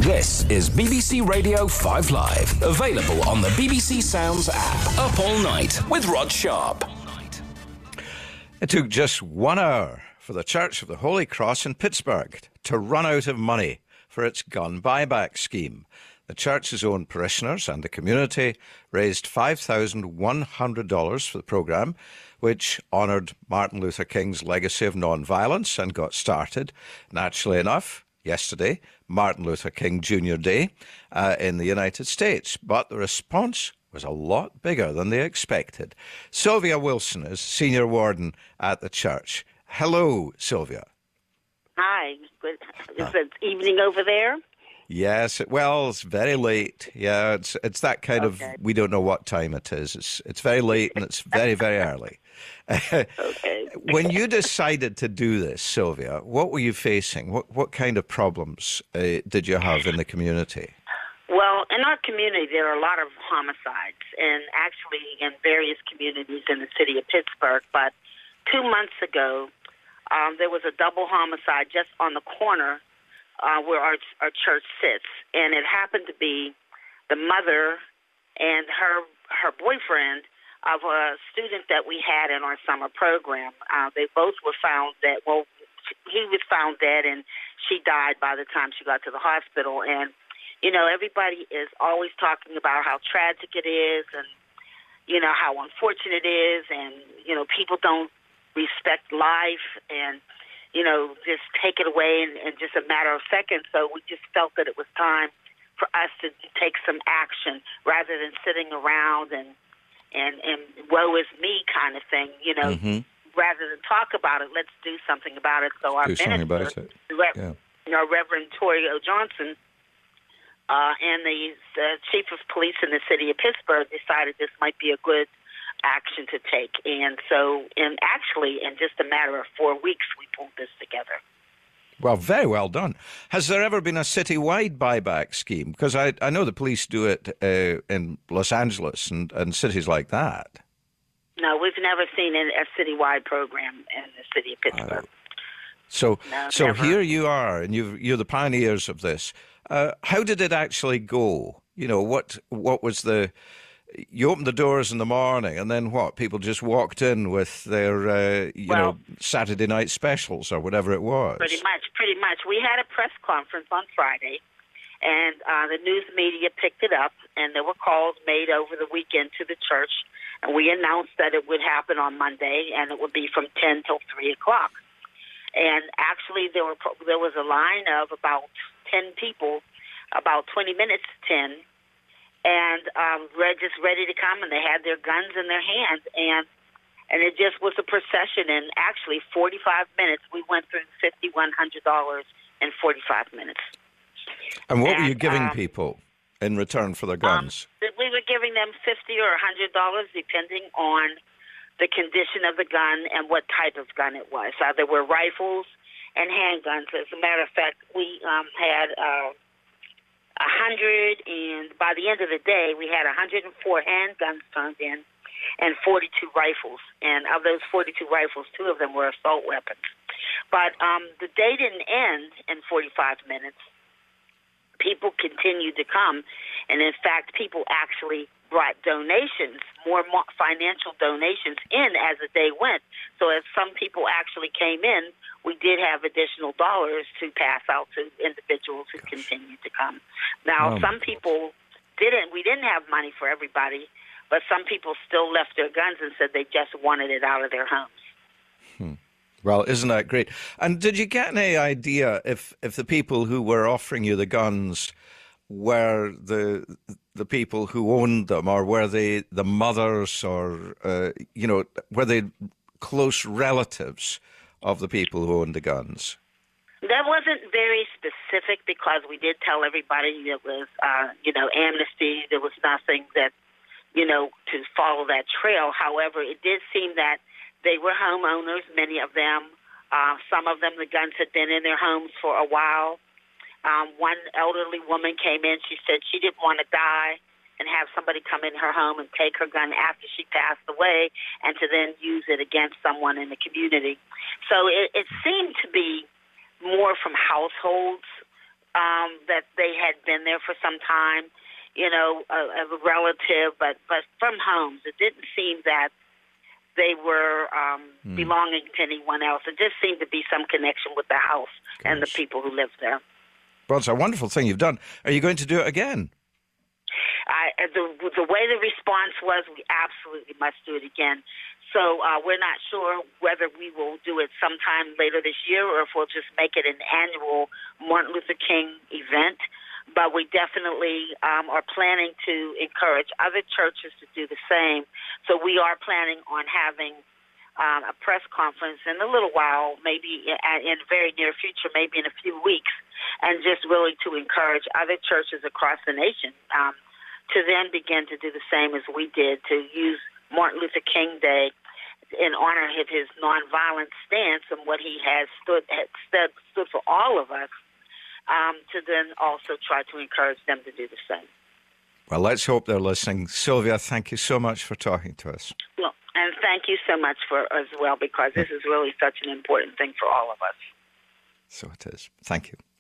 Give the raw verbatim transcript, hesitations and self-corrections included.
This is B B C Radio five Live, available on the B B C Sounds app. Up All Night with Rod Sharp. It took just one hour for the Church of the Holy Cross in Pittsburgh to run out of money for its gun buyback scheme. The church's own parishioners and the community raised five thousand one hundred dollars for the programme, which honoured Martin Luther King's legacy of non-violence and got started, naturally enough, yesterday, Martin Luther King Junior Day uh, in the United States. But the response was a lot bigger than they expected. Sylvia Wilson is senior warden at the church. Hello, Sylvia. Hi. Good. Is it evening over there? Yes. Well, it's very late. Yeah, it's it's that kind Okay. of, we don't know what time it is. It's it's very late and it's very, very early. Okay. When you decided to do this, Sylvia, what were you facing? What what kind of problems uh, did you have in the community? Well, in our community, there are a lot of homicides, and actually in various communities in the city of Pittsburgh. But two months ago, um, there was a double homicide just on the corner uh, where our, our church sits, and it happened to be the mother and her her boyfriend of a student that we had in our summer program. Uh, they both were found dead. Well, he was found dead, and she died by the time she got to the hospital. And you know, everybody is always talking about how tragic it is, and you know how unfortunate it is, and you know people don't respect life, and you know just take it away in, in just a matter of seconds. So we just felt that it was time for us to take some action rather than sitting around and and and woe is me kind of thing. You know, Mm-hmm. rather than talk about it, let's do something about it. So our Do something minister, about it. Rev- Yeah. you know, Reverend Tori O. Johnson, uh, and the uh, chief of police in the city of Pittsburgh decided this might be a good action to take. And so, and actually, in just a matter of four weeks, we pulled this together. Well, very well done. Has there ever been a citywide buyback scheme? Because I, I know the police do it uh, in Los Angeles and, and cities like that. No, we've never seen a, a citywide program in the city of Pittsburgh. Uh, So, No, so never. here you are, and you've, you're the pioneers of this. Uh, how did it actually go? You know, what what was the? You opened the doors in the morning, and then what? People just walked in with their, uh, you Well- know, Saturday night specials or whatever it was. Pretty much, pretty much. We had a press conference on Friday, and uh, the news media picked it up, and there were calls made over the weekend to the church, and we announced that it would happen on Monday, and it would be from ten till three o'clock. And actually, there were there was a line of about ten people, about twenty minutes to ten, and um, they're just ready to come, and they had their guns in their hands, and and it just was a procession. And actually, forty-five minutes, we went through fifty-one hundred dollars in forty-five minutes. And what were and, you giving um, people in return for their guns? Um, we were giving them fifty or a hundred dollars, depending on the condition of the gun and what type of gun it was. Uh, there were rifles and handguns. As a matter of fact, we um, had uh, a hundred, and by the end of the day, we had a hundred and four handguns turned in, and forty-two rifles. And of those forty-two rifles, two of them were assault weapons. But um, the day didn't end in forty-five minutes. People continued to come, and in fact, people actually brought donations, more mo- financial donations in as the day went. So as some people actually came in, we did have additional dollars to pass out to individuals who continued to come. Now, Um. some people didn't. We didn't have money for everybody, but some people still left their guns and said they just wanted it out of their homes. Well, isn't that great? And did you get any idea if, if the people who were offering you the guns were the the people who owned them, or were they the mothers, or uh, you know, were they close relatives of the people who owned the guns? That wasn't very specific because we did tell everybody it was, uh, you know, amnesty. There was nothing that, you know, to follow that trail. However, it did seem that they were homeowners, many of them. Uh, some of them, the guns had been in their homes for a while. Um, one elderly woman came in. She said she didn't want to die and have somebody come in her home and take her gun after she passed away and to then use it against someone in the community. So it, it seemed to be more from households um, that they had been there for some time, you know, a, a relative, but, but from homes. It didn't seem that they were um, mm. belonging to anyone else. It just seemed to be some connection with the house Gosh. and the people who lived there. Well, it's a wonderful thing you've done. Are you going to do it again? I, the, the way the response was, we absolutely must do it again. So uh, we're not sure whether we will do it sometime later this year or if we'll just make it an annual Martin Luther King event. But we definitely um, are planning to encourage other churches to do the same. So we are planning on having um, a press conference in a little while, maybe in, in the very near future, maybe in a few weeks, and just really to encourage other churches across the nation um, to then begin to do the same as we did, to use Martin Luther King Day in honor of his nonviolent stance and what he has stood, has stood, stood for all of us, um, to then also try to encourage them to do the same. Well, let's hope they're listening. Sylvia, thank you so much for talking to us. Well, and thank you so much for as well, because this is really such an important thing for all of us. So it is. Thank you.